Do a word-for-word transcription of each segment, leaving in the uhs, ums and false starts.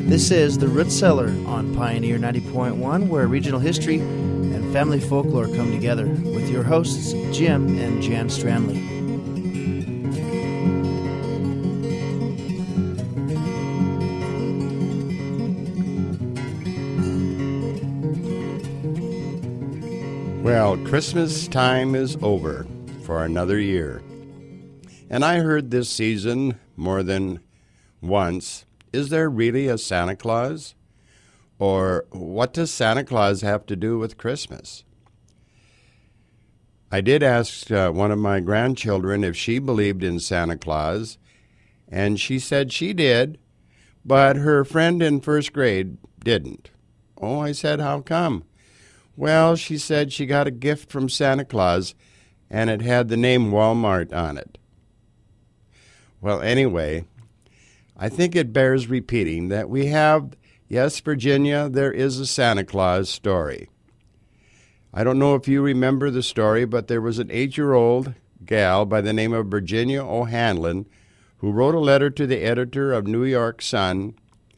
This is The Root Cellar on Pioneer ninety point one, where regional history and family folklore come together, with your hosts, Jim and Jan Stranley. Well, Christmas time is over for another year. And I heard this season more than once, is there really a Santa Claus? Or what does Santa Claus have to do with Christmas? I did ask uh, one of my grandchildren if she believed in Santa Claus, and she said she did, but her friend in first grade didn't. Oh, I said, how come? Well, she said she got a gift from Santa Claus, and it had the name Walmart on it. Well, anyway, I think it bears repeating that we have, yes, Virginia, there is a Santa Claus story. I don't know if you remember the story, but there was an eight-year-old gal by the name of Virginia O'Hanlon who wrote a letter to the editor of New York Sun,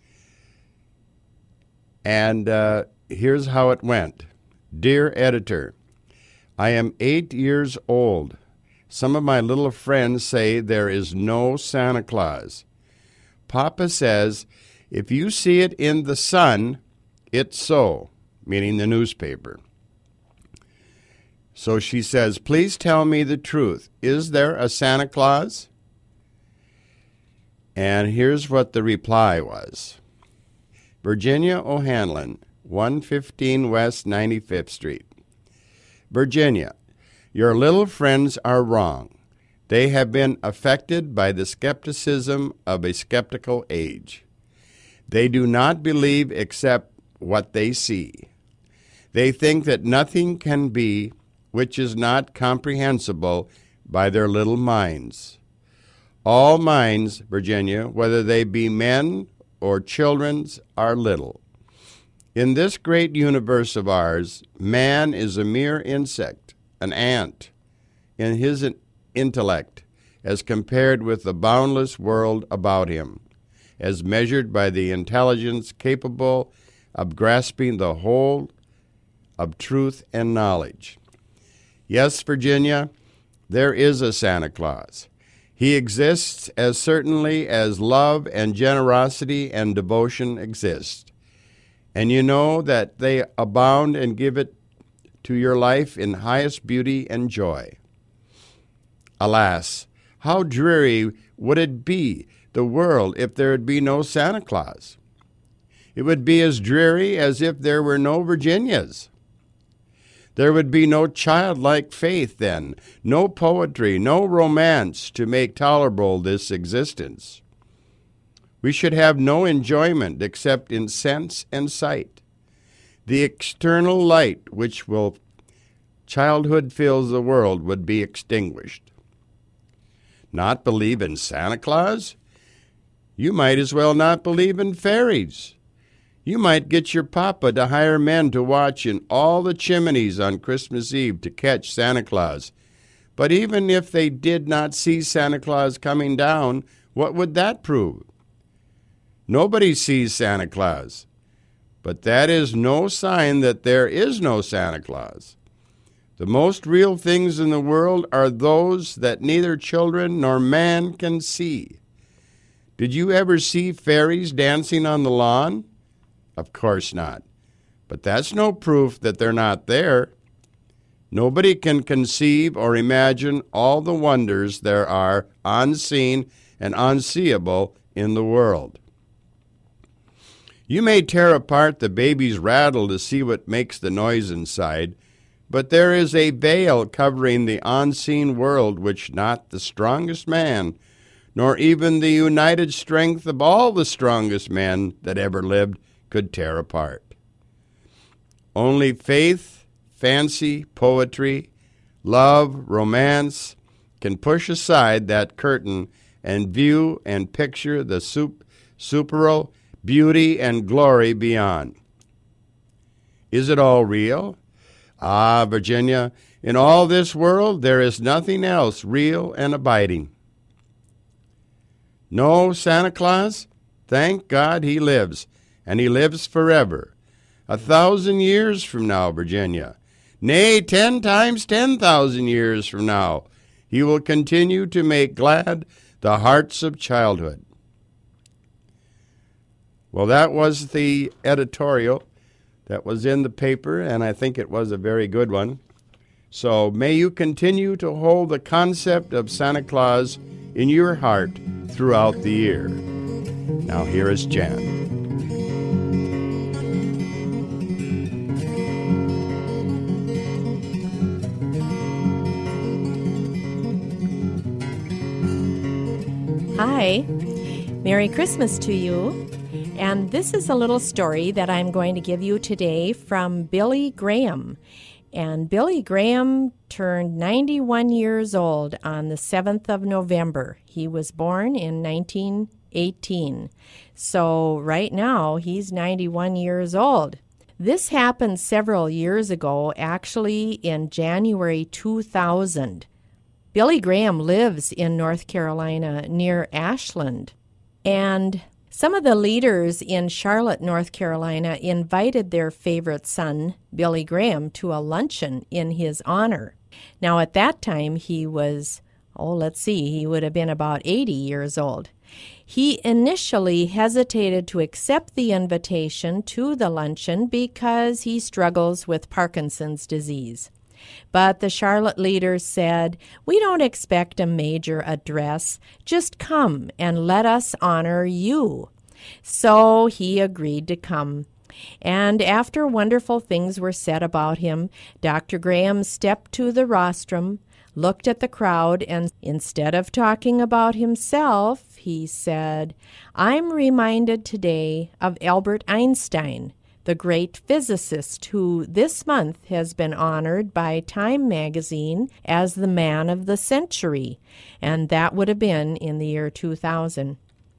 and uh, here's how it went. Dear editor, I am eight years old. Some of my little friends say there is no Santa Claus. Papa says, if you see it in the sun, it's so, meaning the newspaper. So she says, please tell me the truth. Is there a Santa Claus? And here's what the reply was. Virginia O'Hanlon, one fifteen West ninety-fifth Street. Virginia, your little friends are wrong. They have been affected by the skepticism of a skeptical age. They do not believe except what they see. They think that nothing can be which is not comprehensible by their little minds. All minds, Virginia, whether they be men or children's, are little. In this great universe of ours, man is a mere insect, an ant, in his intellect, as compared with the boundless world about him, as measured by the intelligence capable of grasping the whole of truth and knowledge. Yes, Virginia, there is a Santa Claus. He exists as certainly as love and generosity and devotion exist. And you know that they abound and give it to your life in highest beauty and joy. Alas, how dreary would it be, the world, if there would be no Santa Claus? It would be as dreary as if there were no Virginias. There would be no childlike faith then, no poetry, no romance to make tolerable this existence. We should have no enjoyment except in sense and sight. The external light which will childhood fills the world would be extinguished. Not believe in Santa Claus? You might as well not believe in fairies. You might get your papa to hire men to watch in all the chimneys on Christmas Eve to catch Santa Claus. But even if they did not see Santa Claus coming down, what would that prove? Nobody sees Santa Claus, but that is no sign that there is no Santa Claus. The most real things in the world are those that neither children nor man can see. Did you ever see fairies dancing on the lawn? Of course not. But that's no proof that they're not there. Nobody can conceive or imagine all the wonders there are unseen and unseeable in the world. You may tear apart the baby's rattle to see what makes the noise inside, but there is a veil covering the unseen world which not the strongest man, nor even the united strength of all the strongest men that ever lived, could tear apart. Only faith, fancy, poetry, love, romance can push aside that curtain and view and picture the sup- superal beauty and glory beyond. Is it all real? Ah, Virginia, in all this world there is nothing else real and abiding. No Santa Claus? Thank God he lives, and he lives forever. A thousand years from now, Virginia, nay, ten times ten thousand years from now, he will continue to make glad the hearts of childhood. Well, that was the editorial that was in the paper, and I think it was a very good one. So may you continue to hold the concept of Santa Claus in your heart throughout the year. Now here is Jan. Hi, Merry Christmas to you. And this is a little story that I'm going to give you today from Billy Graham. And Billy Graham turned ninety-one years old on the seventh of November. He was born in nineteen eighteen. So right now, he's ninety-one years old. This happened several years ago, actually in January two thousand. Billy Graham lives in North Carolina near Ashland. And some of the leaders in Charlotte, North Carolina, invited their favorite son, Billy Graham, to a luncheon in his honor. Now, at that time, he was, oh, let's see, he would have been about eighty years old. He initially hesitated to accept the invitation to the luncheon because he struggles with Parkinson's disease. But the Charlotte leaders said, "We don't expect a major address. Just come and let us honor you." So he agreed to come. And after wonderful things were said about him, Doctor Graham stepped to the rostrum, looked at the crowd, and instead of talking about himself, he said, "I'm reminded today of Albert Einstein, the great physicist who this month has been honored by Time magazine as the man of the century," and that would have been in the year two thousand.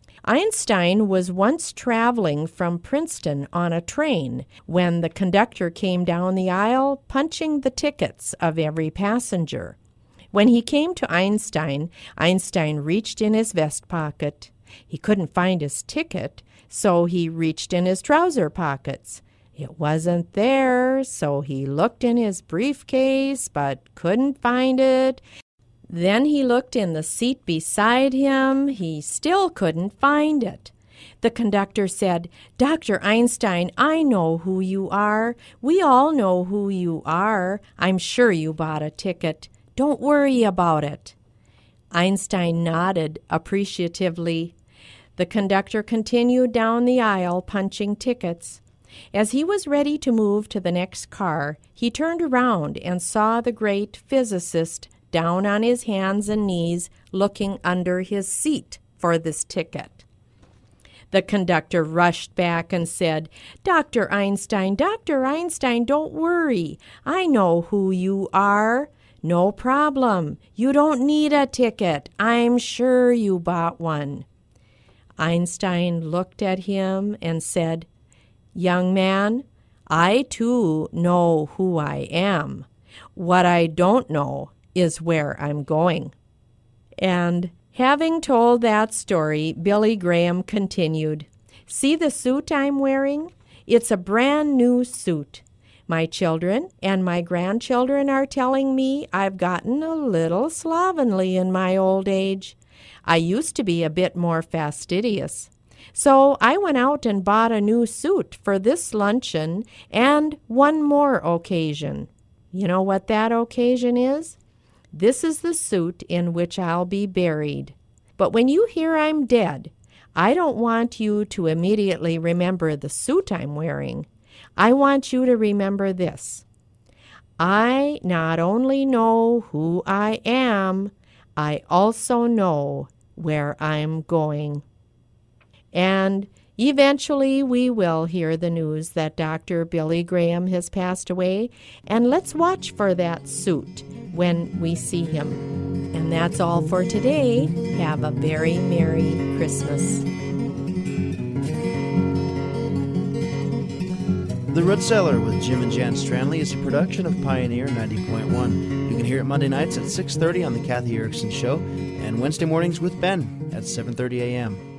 Einstein was once traveling from Princeton on a train when the conductor came down the aisle punching the tickets of every passenger. When he came to Einstein, Einstein reached in his vest pocket. He couldn't find his ticket, so he reached in his trouser pockets. It wasn't there, so he looked in his briefcase but couldn't find it. Then he looked in the seat beside him. He still couldn't find it. The conductor said, "Doctor Einstein, I know who you are. We all know who you are. I'm sure you bought a ticket. Don't worry about it." Einstein nodded appreciatively. The conductor continued down the aisle punching tickets. As he was ready to move to the next car, he turned around and saw the great physicist down on his hands and knees looking under his seat for this ticket. The conductor rushed back and said, "Doctor Einstein, Doctor Einstein, don't worry. I know who you are. No problem. You don't need a ticket. I'm sure you bought one." Einstein looked at him and said, "Young man, I too know who I am. What I don't know is where I'm going." And having told that story, Billy Graham continued, "See the suit I'm wearing? It's a brand new suit. My children and my grandchildren are telling me I've gotten a little slovenly in my old age. I used to be a bit more fastidious. So I went out and bought a new suit for this luncheon and one more occasion. You know what that occasion is? This is the suit in which I'll be buried. But when you hear I'm dead, I don't want you to immediately remember the suit I'm wearing. I want you to remember this. I not only know who I am, I also know where I'm going." And eventually we will hear the news that Doctor Billy Graham has passed away, and let's watch for that suit when we see him. And that's all for today. Have a very Merry Christmas. The Root Cellar with Jim and Jan Stranley is a production of Pioneer ninety point one. You can hear it Monday nights at six thirty on The Kathy Erickson Show and Wednesday mornings with Ben at seven thirty a.m.